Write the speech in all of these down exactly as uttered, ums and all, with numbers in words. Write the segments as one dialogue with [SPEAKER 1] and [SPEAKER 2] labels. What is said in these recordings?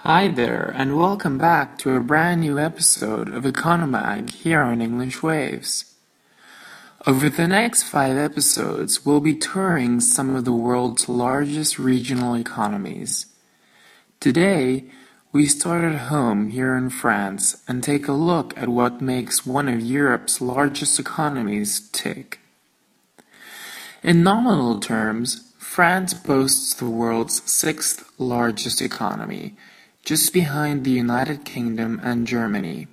[SPEAKER 1] Hi there, and welcome back to a brand new episode of Economag here on English Waves. Over the next five episodes, we'll be touring some of the world's largest regional economies. Today, we start at home here in France and take a look at what makes one of Europe's largest economies tick. In nominal terms, France boasts the world's sixth largest economy, just behind the United Kingdom and Germany.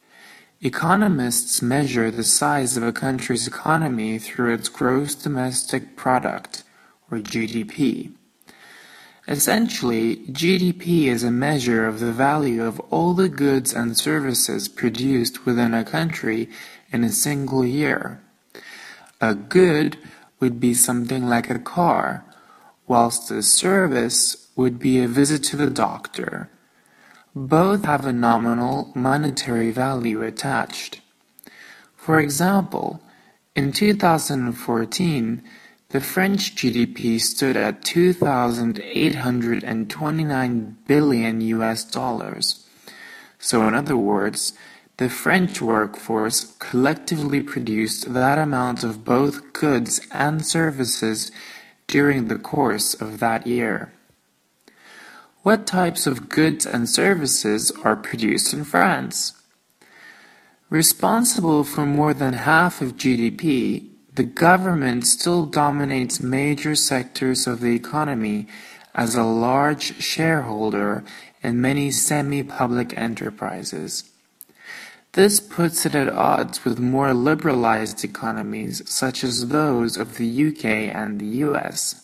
[SPEAKER 1] Economists measure the size of a country's economy through its gross domestic product, or G D P. Essentially, G D P is a measure of the value of all the goods and services produced within a country in a single year. A good would be something like a car, whilst a service would be a visit to the doctor. Both have a nominal monetary value attached. For example, in two thousand fourteen, the French G D P stood at two thousand eight hundred twenty-nine billion U S dollars. So in other words, the French workforce collectively produced that amount of both goods and services during the course of that year. What types of goods and services are produced in France? Responsible for more than half of G D P, the government still dominates major sectors of the economy as a large shareholder in many semi-public enterprises. This puts it at odds with more liberalized economies such as those of the U K and the U S.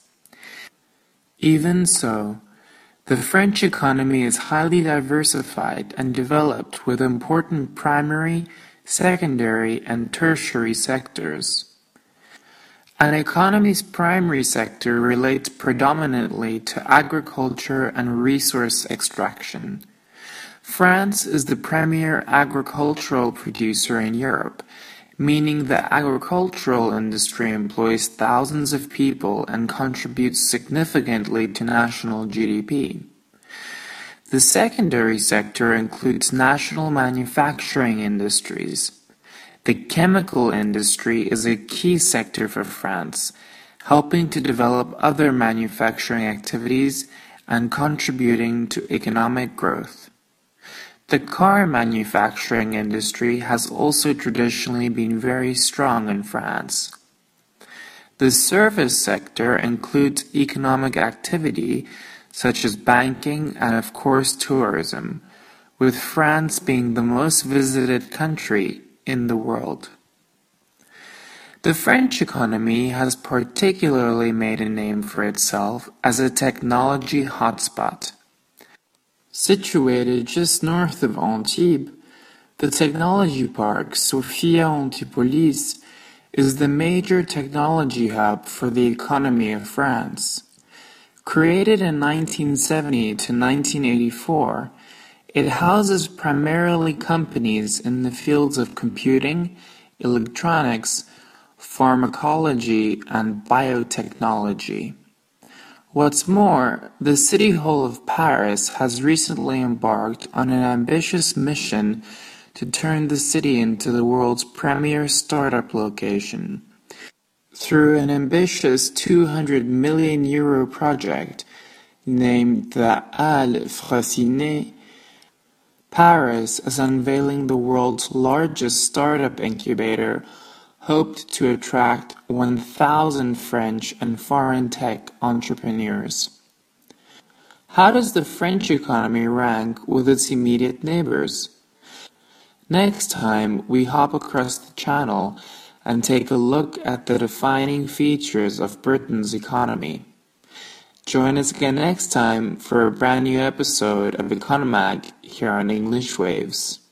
[SPEAKER 1] Even so, the French economy is highly diversified and developed with important primary, secondary, and tertiary sectors. An economy's primary sector relates predominantly to agriculture and resource extraction. France is the premier agricultural producer in Europe, meaning the agricultural industry employs thousands of people and contributes significantly to national G D P. The secondary sector includes national manufacturing industries. The chemical industry is a key sector for France, helping to develop other manufacturing activities and contributing to economic growth. The car manufacturing industry has also traditionally been very strong in France. The service sector includes economic activity such as banking and of course tourism, with France being the most visited country in the world. The French economy has particularly made a name for itself as a technology hotspot. Situated just north of Antibes, the technology park Sophia Antipolis is the major technology hub for the economy of France. Created in nineteen seventy to nineteen eighty-four, it houses primarily companies in the fields of computing, electronics, pharmacology, and biotechnology. What's more, the City Hall of Paris has recently embarked on an ambitious mission to turn the city into the world's premier startup location. Through an ambitious two hundred million euro project named the Halles Fraissinet, Paris is unveiling the world's largest startup incubator, hoped to attract one thousand French and foreign tech entrepreneurs. How does the French economy rank with its immediate neighbors? Next time, we hop across the channel and take a look at the defining features of Britain's economy. Join us again next time for a brand new episode of Economag here on English Waves.